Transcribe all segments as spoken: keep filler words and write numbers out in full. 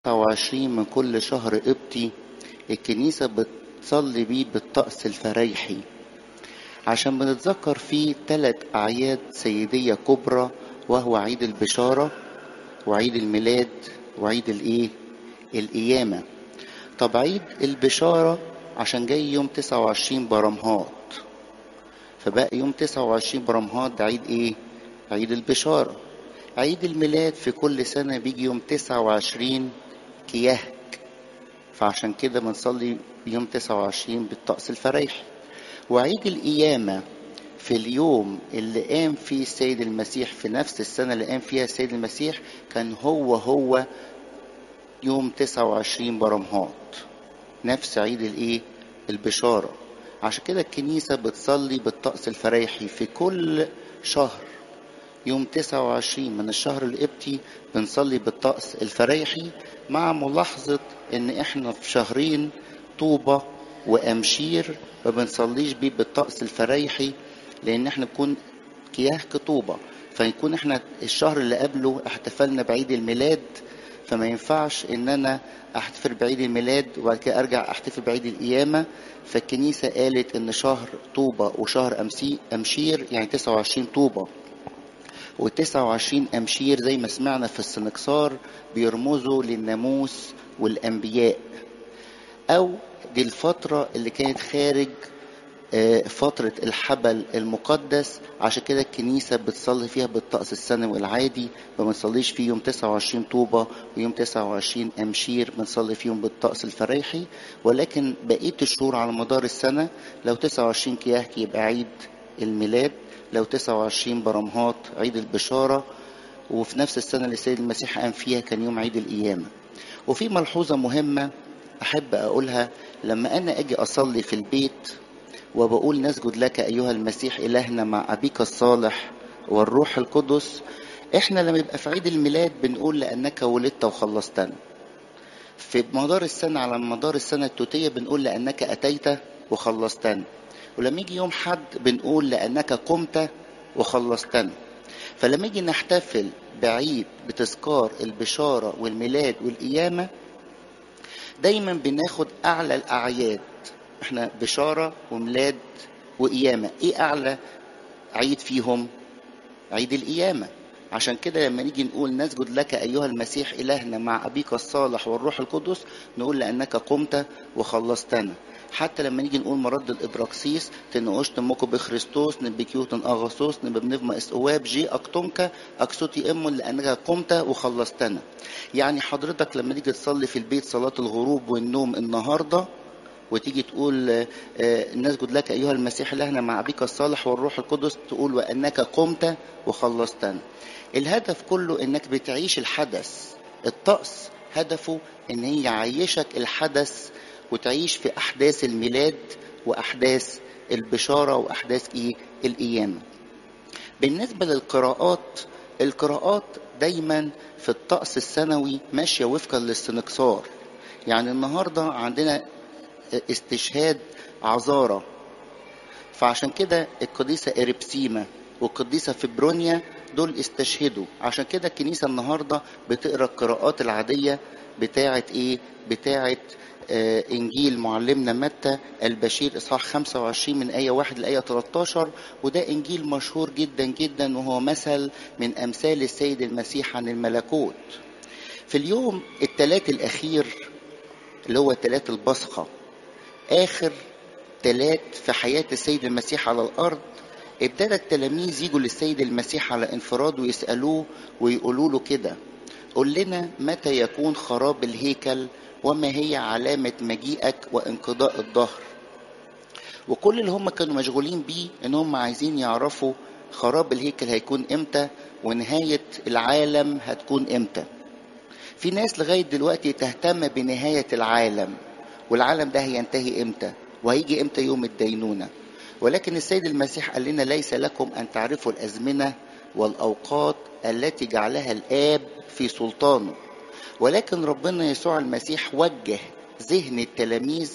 تسعة وعشرين من كل شهر قبطي الكنيسة بتصلي بيه بالطقس الفريحي، عشان بنتذكر فيه ثلاث أعياد سيدية كبرى، وهو عيد البشارة وعيد الميلاد وعيد الإيه؟ القيامة. طب عيد البشارة عشان جاي يوم تسعة وعشرين برمهات، فبقى يوم تسعة وعشرين برمهات ده عيد إيه؟ عيد البشارة. عيد الميلاد في كل سنة بيجي يوم تسعة وعشرين كيهك، فعشان كده بنصلي يوم تسعة وعشرين بالطقس الفريحي. وعيد القيامة في اليوم اللي قام فيه السيد المسيح، في نفس السنة اللي قام فيها السيد المسيح، كان هو هو يوم تسعة وعشرين برمهات، نفس عيد الايه؟ البشارة. عشان كده الكنيسة بتصلي بالطقس الفريحي في كل شهر. يوم تسعة وعشرين من الشهر القبطي بنصلي بالطقس الفريحي، مع ملاحظة ان احنا في شهرين طوبة وامشير ما بنصليش بيه بالطقس الفريحي، لان احنا بنكون كياهك طوبة، فيكون احنا الشهر اللي قبله احتفلنا بعيد الميلاد، فما ينفعش ان انا احتفل بعيد الميلاد وبعد كده ارجع احتفل بعيد القيامة. فالكنيسة قالت ان شهر طوبة وشهر أمسي- امشير يعني تسعة وعشرين طوبة وتسعة وعشرين أمشير زي ما سمعنا في السنكسار بيرمزوا للناموس والأنبياء، أو دي الفترة اللي كانت خارج آه، فترة الحبل المقدس. عشان كده الكنيسة بتصلي فيها بالطقس السنوي العادي، ما بنصليش فيه يوم تسعة وعشرين طوبة ويوم تسعة وعشرين أمشير، بنصلي فيهم بالطقس الفريحي. ولكن بقية الشهور على مدار السنة، لو تسعة وعشرين كياك يبقى عيد الميلاد، لو تسعة وعشرين برمهات عيد البشارة، وفي نفس السنة اللي السيد المسيح قام فيها كان يوم عيد القيامة. وفي ملحوظة مهمة أحب أقولها: لما أنا أجي أصلي في البيت وبقول نسجد لك أيها المسيح إلهنا مع أبيك الصالح والروح القدس، إحنا لما يبقى في عيد الميلاد بنقول لأنك ولدت وخلصتنا. في مدار السنة، على مدار السنة التوتية، بنقول لأنك أتيت وخلصتنا. ولما يجي يوم حد بنقول لأنك قمت وخلصتنا. فلما يجي نحتفل بعيد بتذكار البشارة والميلاد والقيامة، دايما بناخد أعلى الأعياد. احنا بشارة وميلاد وقيامة، ايه أعلى عيد فيهم؟ عيد القيامة. عشان كده لما نيجي نقول نسجد لك أيها المسيح إلهنا مع أبيك الصالح والروح القدس، نقول لأنك قمت وخلصتنا. حتى لما نيجي نقول مرد الإبراكسيس تنقشت مكو بخريستوس نبكيوتن أغسوس نبنفما إسقواب جي أكتمك أكسوتي إمون لأنك قمت وخلصتنا. يعني حضرتك لما تيجي تصلي في البيت صلاة الغروب والنوم النهاردة، وتيجي تقول آه، آه، نسجد لك أيها المسيح إلهنا مع أبيك الصالح والروح القدس، تقول وأنك قمت وخلصتنا. الهدف كله إنك بتعيش الحدث. الطقس هدفه إن هي يعيشك الحدث وتعيش في أحداث الميلاد وأحداث البشارة وأحداث إيه؟ القيامة. بالنسبة للقراءات، القراءات دايما في الطقس السنوي ماشية وفقا للسنكسار. يعني النهاردة عندنا استشهاد عذارة، فعشان كده القديسة إريبسيما والقديسة فبرونيا دول استشهدوا. عشان كده الكنيسة النهاردة بتقرأ القراءات العادية بتاعة إيه؟ بتاعة آه إنجيل معلمنا متى البشير إصحاح خمسة وعشرين من آية واحد لآية ثلاثة عشر، وده إنجيل مشهور جدا جدا، وهو مثل من أمثال السيد المسيح عن الملكوت. في اليوم الثلاث الأخير اللي هو ثلاث البصخة، آخر تلات في حياة السيد المسيح على الأرض، ابتدى التلاميذ يجوا للسيد المسيح على انفراد ويسألوه ويقولوا له كده: قل لنا متى يكون خراب الهيكل، وما هي علامة مجيئك وانقضاء الدهر. وكل اللي هم كانوا مشغولين بيه ان هم عايزين يعرفوا خراب الهيكل هيكون امتى ونهاية العالم هتكون امتى. في ناس لغاية دلوقتي تهتم بنهاية العالم، والعالم ده هينتهي امتى وهيجي امتى يوم الدينونة. ولكن السيد المسيح قال لنا: ليس لكم أن تعرفوا الأزمنة والأوقات التي جعلها الآب في سلطانه. ولكن ربنا يسوع المسيح وجه ذهن التلاميذ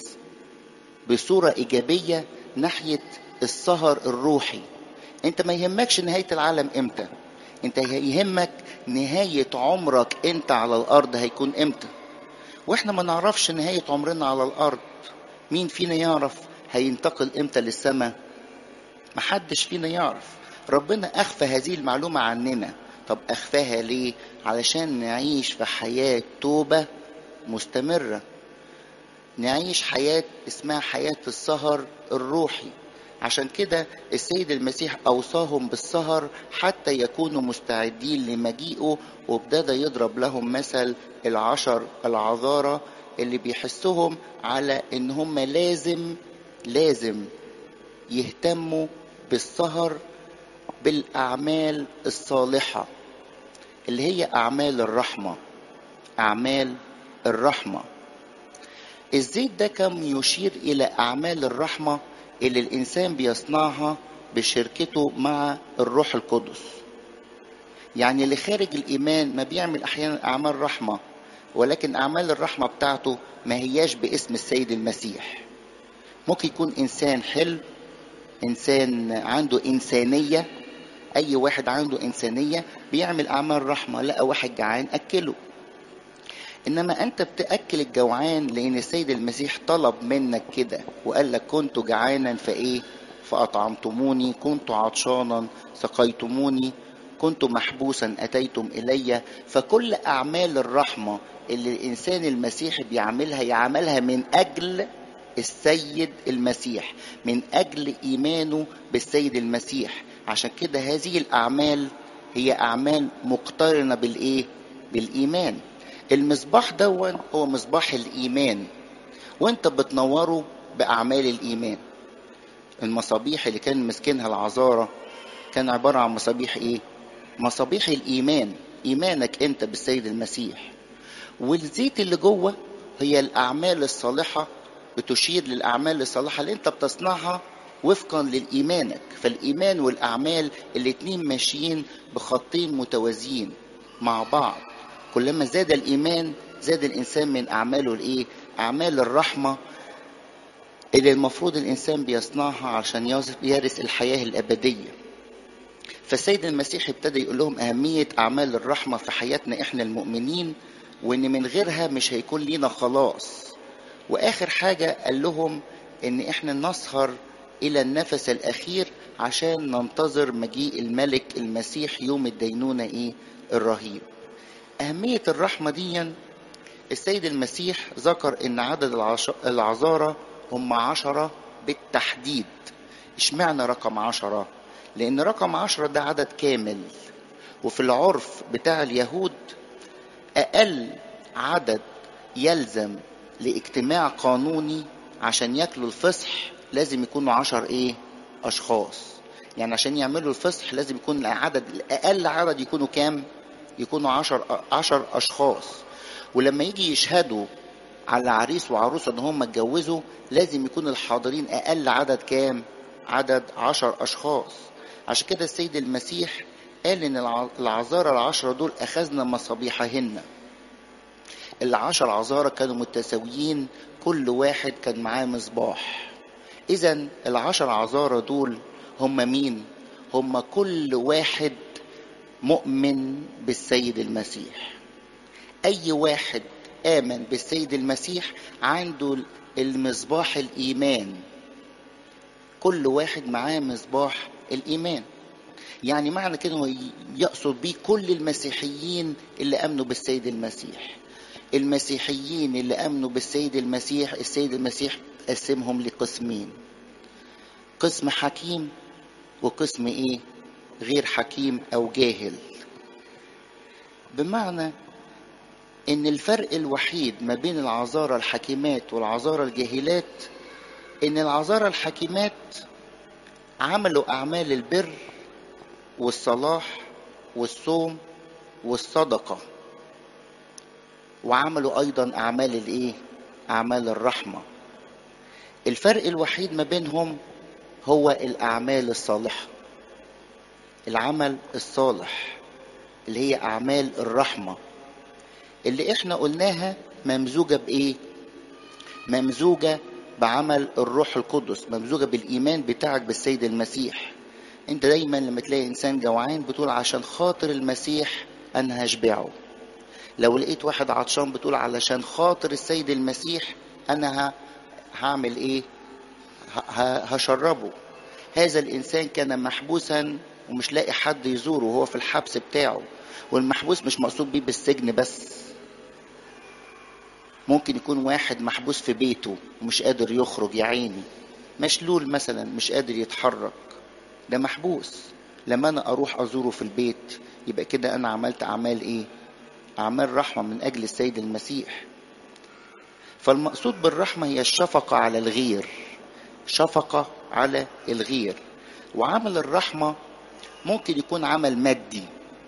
بصورة إيجابية ناحية السهر الروحي. انت ما يهمكش نهاية العالم امتى، انت يهمك نهاية عمرك انت على الارض هيكون امتى. واحنا ما نعرفش نهاية عمرنا على الارض. مين فينا يعرف هينتقل امتى للسماء؟ محدش فينا يعرف. ربنا اخفى هذه المعلومة عننا. طب اخفاها ليه؟ علشان نعيش في حياة توبة مستمرة، نعيش حياة اسمها حياة السهر الروحي. عشان كده السيد المسيح أوصاهم بالسهر حتى يكونوا مستعدين لمجيئه، وابتدى يضرب لهم مثل العشر العذارى اللي بيحسهم على ان هم لازم لازم يهتموا بالسهر بالأعمال الصالحة اللي هي أعمال الرحمة. أعمال الرحمة الزيت ده كان يشير إلى أعمال الرحمة اللي الإنسان بيصنعها بشركته مع الروح القدس. يعني اللي خارج الإيمان ما بيعمل أحيانا أعمال رحمة، ولكن أعمال الرحمة بتاعته ما هياش باسم السيد المسيح. ممكن يكون إنسان حلو، إنسان عنده إنسانية. أي واحد عنده إنسانية بيعمل أعمال رحمة. لقى واحد جعان أكله. إنما أنت بتأكل الجوعان لأن السيد المسيح طلب منك كده وقال لك كنت جعانا فإيه فأطعمتموني، كنت عطشانا سقيتموني، كنت محبوسا أتيتم إلي. فكل أعمال الرحمة اللي الإنسان المسيحي بيعملها يعملها من أجل السيد المسيح، من أجل إيمانه بالسيد المسيح. عشان كده هذه الأعمال هي أعمال مقترنة بالإيه؟ بالإيمان. المصباح دون هو مصباح الإيمان، وانت بتنوره بأعمال الإيمان. المصابيح اللي كان مسكنها العذارى كان عبارة عن مصابيح إيه؟ مصابيح الإيمان، إيمانك أنت بالسيد المسيح. والزيت اللي جوه هي الأعمال الصالحة، بتشير للأعمال الصالحة اللي أنت بتصنعها وفقا للإيمانك. فالإيمان والأعمال الاتنين ماشيين بخطين متوازيين مع بعض. كلما زاد الإيمان زاد الإنسان من أعماله الإيه؟ أعمال الرحمة اللي المفروض الإنسان بيصنعها عشان يرث الحياة الأبدية. فالسيد المسيح ابتدى يقول لهم أهمية أعمال الرحمة في حياتنا إحنا المؤمنين، وإن من غيرها مش هيكون لينا خلاص. وآخر حاجة قال لهم إن إحنا نسهر إلى النفس الأخير عشان ننتظر مجيء الملك المسيح يوم الدينونة إيه؟ الرهيب. أهمية الرحمة دي السيد المسيح ذكر إن عدد العذارى هم عشرة بالتحديد. اشمعنى رقم عشرة؟ لأن رقم عشرة ده عدد كامل، وفي العرف بتاع اليهود أقل عدد يلزم لاجتماع قانوني عشان ياكلوا الفصح لازم يكونوا عشر إيه؟ أشخاص. يعني عشان يعملوا الفصح لازم يكون العدد الأقل عدد يكونوا كام؟ يكونوا عشر, عشر أشخاص. ولما يجي يشهدوا على عريس وعروسة ان هم اتجوزوا لازم يكون الحاضرين اقل عدد كام؟ عدد عشر اشخاص. عشان كده السيد المسيح قال ان العذارى العشرة دول اخذنا مصابيحهن. العشر عذارى كانوا متساويين، كل واحد كان معاه مصباح. اذا العشر عذارى دول هم مين؟ هم كل واحد مؤمن بالسيد المسيح. اي واحد آمن بالسيد المسيح عنده المصباح الإيمان. كل واحد معاه مصباح الإيمان. يعني معنى كده يقصد بيه كل المسيحيين اللي آمنوا بالسيد المسيح. المسيحيين اللي آمنوا بالسيد المسيح السيد المسيح قسمهم لقسمين، قسم حكيم وقسم إيه؟ غير حكيم أو جاهل. بمعنى إن الفرق الوحيد ما بين العذارى الحكيمات والعذارى الجاهلات إن العذارى الحكيمات عملوا أعمال البر والصلاح والصوم والصدقة، وعملوا أيضا أعمال الإيه؟ أعمال الرحمة. الفرق الوحيد ما بينهم هو الأعمال الصالحة، العمل الصالح اللي هي أعمال الرحمة اللي احنا قلناها ممزوجة بايه؟ ممزوجة بعمل الروح القدس، ممزوجة بالايمان بتاعك بالسيد المسيح. انت دايما لما تلاقي انسان جوعان بتقول عشان خاطر المسيح انا هشبعه. لو لقيت واحد عطشان بتقول علشان خاطر السيد المسيح انا ه- هعمل ايه؟ ه- ه- هشربه. هذا الانسان كان محبوسا ومش لاقي حد يزوره وهو في الحبس بتاعه. والمحبوس مش مقصود بيه بالسجن بس، ممكن يكون واحد محبوس في بيته ومش قادر يخرج يا عيني، مشلول مثلا مش قادر يتحرك، ده محبوس. لما انا اروح ازوره في البيت يبقى كده انا عملت اعمال ايه؟ اعمال رحمة من اجل السيد المسيح. فالمقصود بالرحمة هي الشفقة على الغير، شفقة على الغير. وعمل الرحمة ممكن يكون عمل مادي،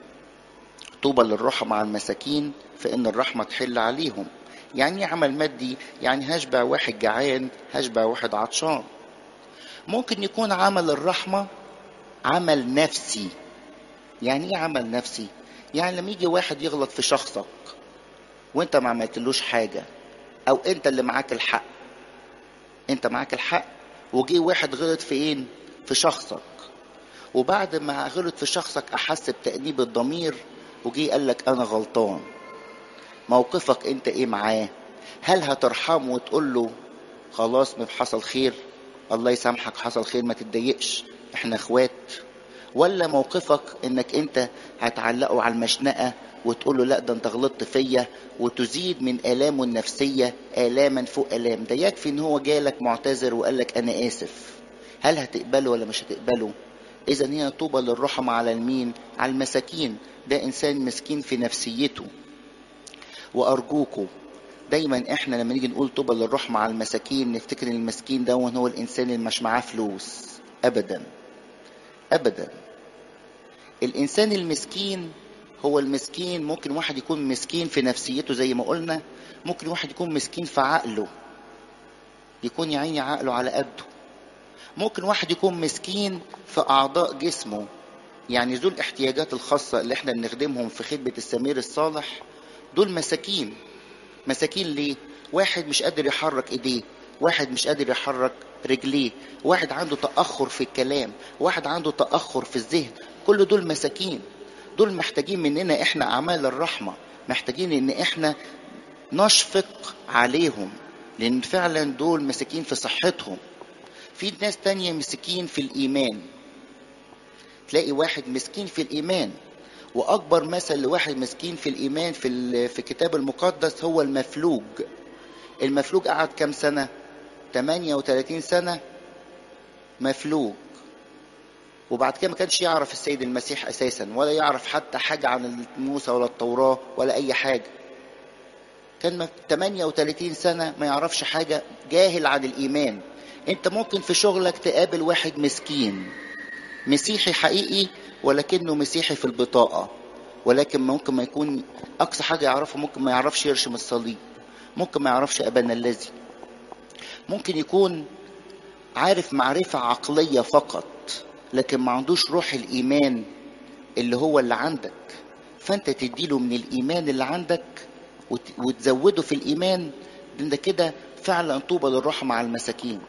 طوبى للرحمة مع المساكين فإن الرحمة تحل عليهم. يعني ايه عمل مادي؟ يعني هشبع واحد جعان، هشبع واحد عطشان. ممكن يكون عمل الرحمة عمل نفسي. يعني ايه عمل نفسي؟ يعني لما يجي واحد يغلط في شخصك وانت ما عملتلوش حاجة، او انت اللي معاك الحق، انت معاك الحق وجي واحد غلط في ايه؟ في شخصك، وبعد ما غلط في شخصك احس بتأنيب الضمير وجي قال لك انا غلطان، موقفك انت ايه معاه؟ هل هترحمه وتقول له خلاص ما حصل خير، الله يسامحك حصل خير ما تتضايقش احنا اخوات؟ ولا موقفك انك انت هتعلقه على المشنقة وتقول له لا ده انت غلطت فيا وتزيد من آلامه النفسية آلاما فوق آلام؟ ده يكفي ان هو جالك معتذر وقال لك انا اسف، هل هتقبله ولا مش هتقبله؟ اذا هي طوبى للرحمة على المين؟ على المساكين. ده انسان مسكين في نفسيته. وارجوكوا دايما احنا لما نيجي نقول طوبى للرحمة على المساكين نفتكر ان المسكين ده هو الانسان اللي مش معاه فلوس. ابدا ابدا. الانسان المسكين هو المسكين، ممكن واحد يكون مسكين في نفسيته زي ما قلنا، ممكن واحد يكون مسكين في عقله، يكون يا عيني عقله على قده. ممكن واحد يكون مسكين في اعضاء جسمه، يعني ذو الاحتياجات الخاصة اللي احنا بنخدمهم في خدمة السمير الصالح، دول مساكين. مساكين ليه؟ واحد مش قادر يحرك ايديه، واحد مش قادر يحرك رجليه، واحد عنده تأخر في الكلام، واحد عنده تأخر في الذهن، كل دول مساكين. دول محتاجين مننا احنا اعمال الرحمة، محتاجين ان احنا نشفق عليهم، لان فعلا دول مساكين في صحتهم. في ناس تانية مسكين في الايمان، تلاقي واحد مسكين في الايمان، واكبر مثل لواحد مسكين في الايمان في ال- في الكتاب المقدس هو المفلوج. المفلوج قعد كام سنة؟ ثمانية وثلاثين سنة مفلوج، وبعد كده ما كانش يعرف السيد المسيح اساسا، ولا يعرف حتى حاجة عن موسى ولا التوراة ولا اي حاجة. كان ثمانية وثلاثين سنة ما يعرفش حاجة، جاهل عن الايمان. انت ممكن في شغلك تقابل واحد مسكين مسيحي حقيقي ولكنه مسيحي في البطاقة، ولكن ممكن ما يكون أقصى حاجة يعرفه، ممكن ما يعرفش يرشم الصليب، ممكن ما يعرفش أبانا الذي، ممكن يكون عارف معرفة عقلية فقط لكن ما عندوش روح الإيمان اللي هو اللي عندك. فأنت تديله من الإيمان اللي عندك وت- وتزوده في الإيمان. ده كده فعلا طوبى للرحمة على المساكين.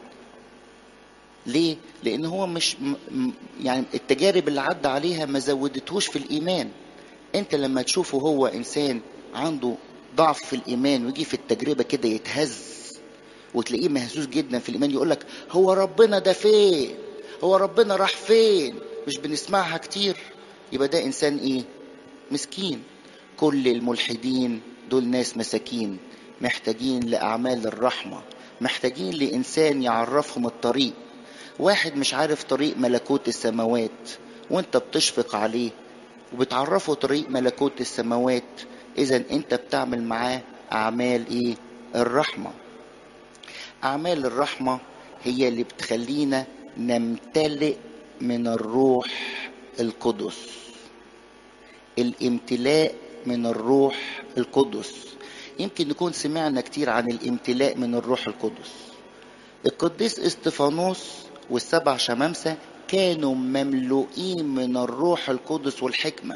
ليه؟ لأن هو مش م- م- يعني التجارب اللي عدى عليها ما زودتهوش في الإيمان. أنت لما تشوفه هو إنسان عنده ضعف في الإيمان ويجي في التجربة كده يتهز وتلاقيه مهزوز جدا في الإيمان، يقولك هو ربنا ده فين؟ هو ربنا راح فين؟ مش بنسمعها كتير؟ يبقى ده إنسان إيه؟ مسكين. كل الملحدين دول ناس مساكين، محتاجين لأعمال الرحمة، محتاجين لإنسان يعرفهم الطريق. واحد مش عارف طريق ملكوت السماوات وانت بتشفق عليه وبتعرفه طريق ملكوت السماوات، اذا انت بتعمل معاه اعمال ايه؟ الرحمة. اعمال الرحمة هي اللي بتخلينا نمتلئ من الروح القدس. الامتلاء من الروح القدس، يمكن نكون سمعنا كتير عن الامتلاء من الروح القدس. القديس استفانوس والسبع شمامسة كانوا مملوئين من الروح القدس والحكمة.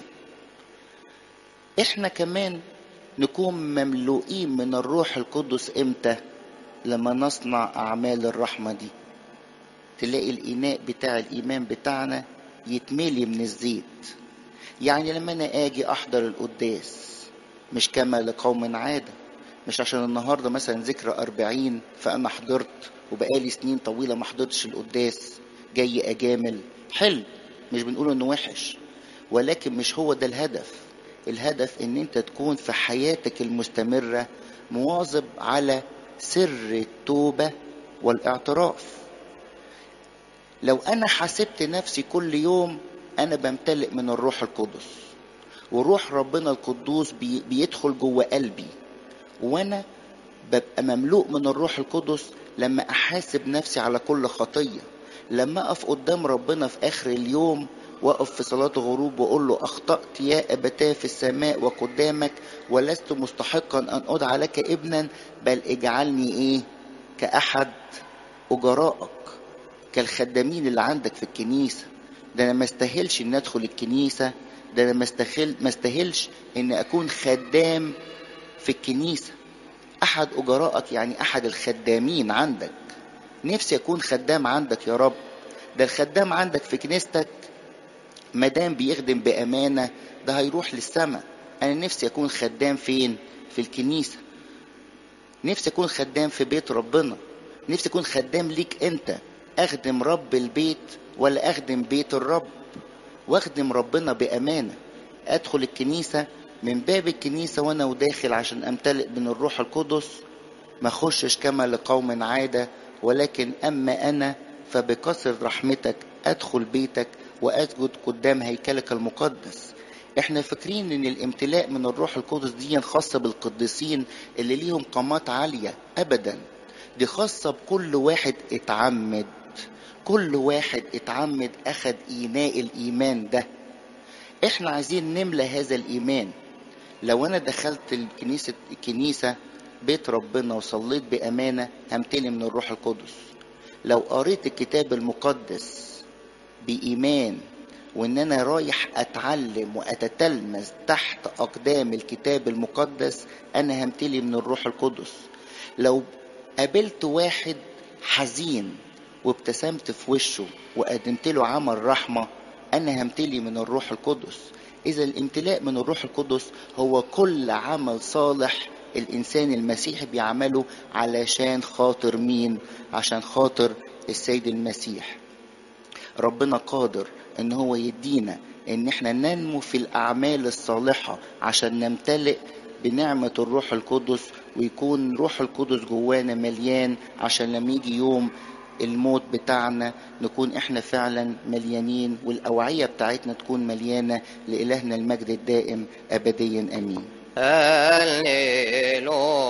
احنا كمان نكون مملوئين من الروح القدس امتى؟ لما نصنع اعمال الرحمة دي، تلاقي الاناء بتاع الايمان بتاعنا يتملي من الزيت. يعني لما انا اجي احضر القداس مش كما لقوم عادة. مش عشان النهاردة مثلا ذكرى أربعين فأنا حضرت وبقالي سنين طويلة ما حضرتش القداس جاي أجامل. حلو، مش بنقول إنه وحش، ولكن مش هو ده الهدف. الهدف إن أنت تكون في حياتك المستمرة مواظب على سر التوبة والاعتراف. لو أنا حسبت نفسي كل يوم أنا بمتلئ من الروح القدس، وروح ربنا القدوس بي بيدخل جوه قلبي، وانا ببقى مملوء من الروح القدس لما احاسب نفسي على كل خطية. لما اقف قدام ربنا في اخر اليوم واقف في صلاة غروب واقول له اخطأت يا ابتاه في السماء وقدامك، ولست مستحقا ان ادعى لك ابنا، بل اجعلني ايه؟ كاحد اجرائك، كالخدامين اللي عندك في الكنيسة. ده انا ما استاهلش ان ادخل الكنيسة، ده انا ما استاهل ما استاهلش ان اكون خدام في الكنيسة. احد اجرائك يعني احد الخدامين عندك. نفسي اكون خدام عندك يا رب. ده الخدام عندك في كنيستك مدام بيخدم بامانة ده هيروح للسماء. انا نفسي اكون خدام فين؟ في الكنيسة. نفسي اكون خدام في بيت ربنا. نفسي اكون خدام ليك انت، اخدم رب البيت ولا اخدم بيت الرب، واخدم ربنا بامانة. ادخل الكنيسة من باب الكنيسة وانا وداخل عشان امتلئ من الروح القدس، ما خشش كما لقوم عادة، ولكن اما انا فبكثر رحمتك ادخل بيتك واسجد قدام هيكلك المقدس. احنا فاكرين ان الامتلاء من الروح القدس دي خاصة بالقديسين اللي ليهم قامات عالية. ابدا، دي خاصة بكل واحد اتعمد. كل واحد اتعمد اخد ايناء الايمان ده. احنا عايزين نملى هذا الايمان. لو انا دخلت الكنيسة الكنيسة بيت ربنا وصليت بامانة همتلي من الروح القدس. لو قريت الكتاب المقدس بايمان وان انا رايح اتعلم واتتلمذ تحت اقدام الكتاب المقدس انا همتلي من الروح القدس. لو قابلت واحد حزين وابتسمت في وشه وقدمت له عمل رحمة انا همتلي من الروح القدس. اذا الامتلاء من الروح القدس هو كل عمل صالح الانسان المسيحي بيعمله علشان خاطر مين؟ عشان خاطر السيد المسيح. ربنا قادر ان هو يدينا ان احنا ننمو في الاعمال الصالحة عشان نمتلئ بنعمة الروح القدس، ويكون روح القدس جوانا مليان عشان لما يجي يوم الموت بتاعنا نكون احنا فعلا مليانين، والاوعية بتاعتنا تكون مليانة. لإلهنا المجد الدائم ابديا امين. هللويا.